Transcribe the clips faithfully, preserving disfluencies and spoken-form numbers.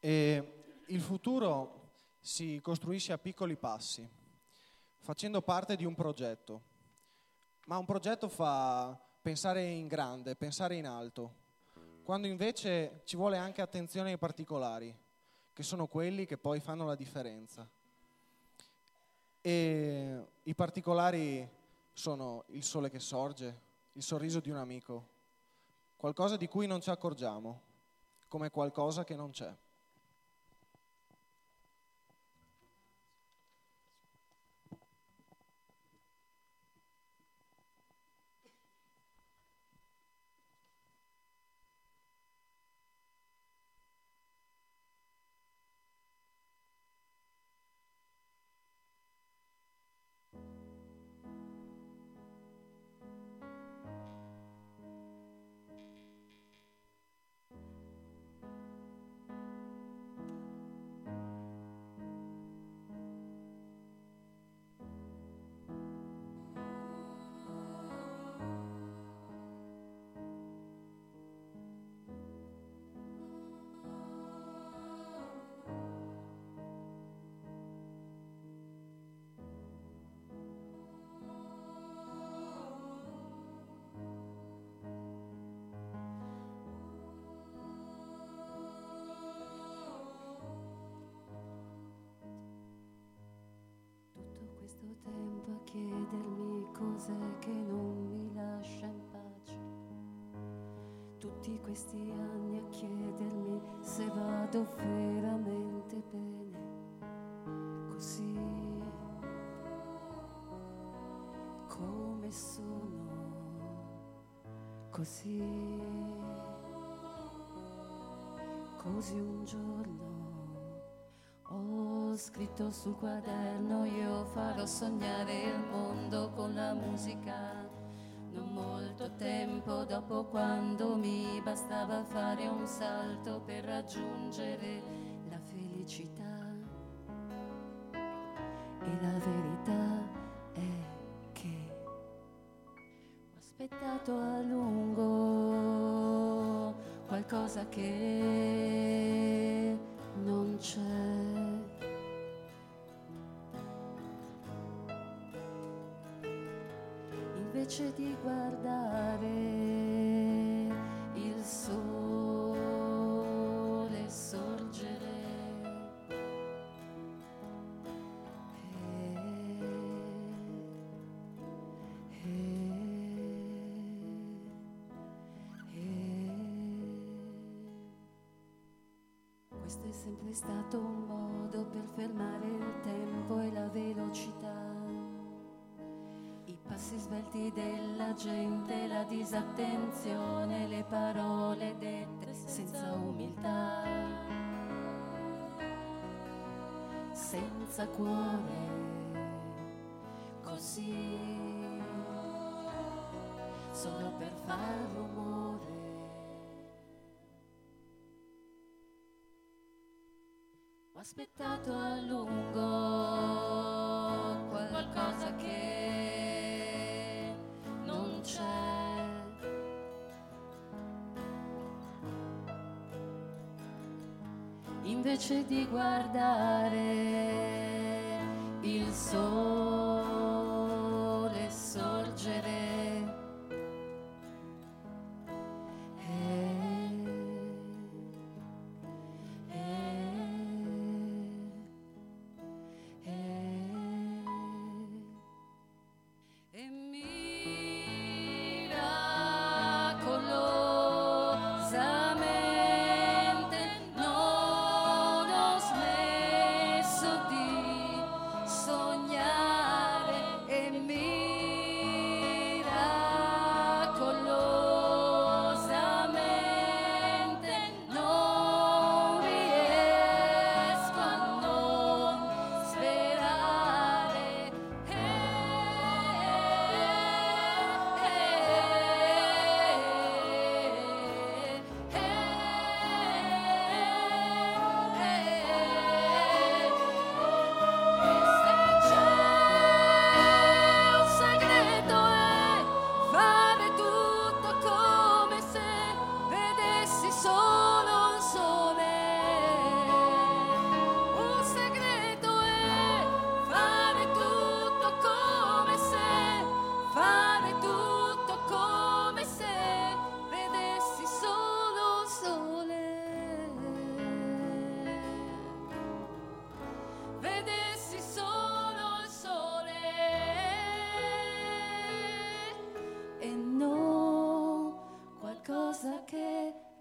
E il futuro si costruisce a piccoli passi, facendo parte di un progetto. Ma un progetto fa pensare in grande, pensare in alto, quando invece ci vuole anche attenzione ai particolari, che sono quelli che poi fanno la differenza. E i particolari sono il sole che sorge, il sorriso di un amico, qualcosa di cui non ci accorgiamo, come qualcosa che non c'è. Questo tempo a chiedermi cos'è che non mi lascia in pace, tutti questi anni a chiedermi se vado veramente bene, così come sono, così, così un giorno ho scritto sul quaderno: io farò sognare il mondo con la musica. Non molto tempo dopo, quando mi bastava fare un salto per raggiungere la felicità. E la verità è che ho aspettato a lungo qualcosa che non c'è. Invece di guardare il sole sorgere, e, e, e, questo è sempre stato un modo per fermare il tempo e la velocità. I passi svelti della gente, la disattenzione, le parole dette senza umiltà, senza cuore, così, solo per far rumore. Ho aspettato a lungo qualcosa che non c'è. Invece di guardare il sole sorgere, sognare.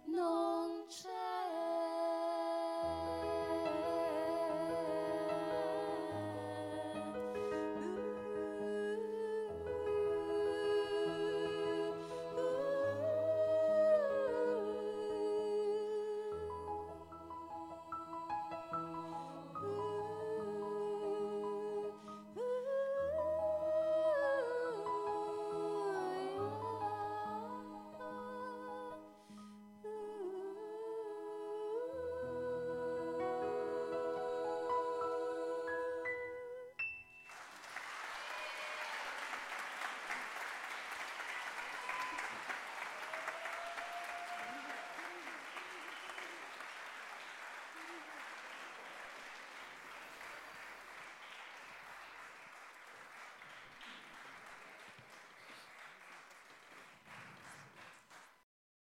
non c'è.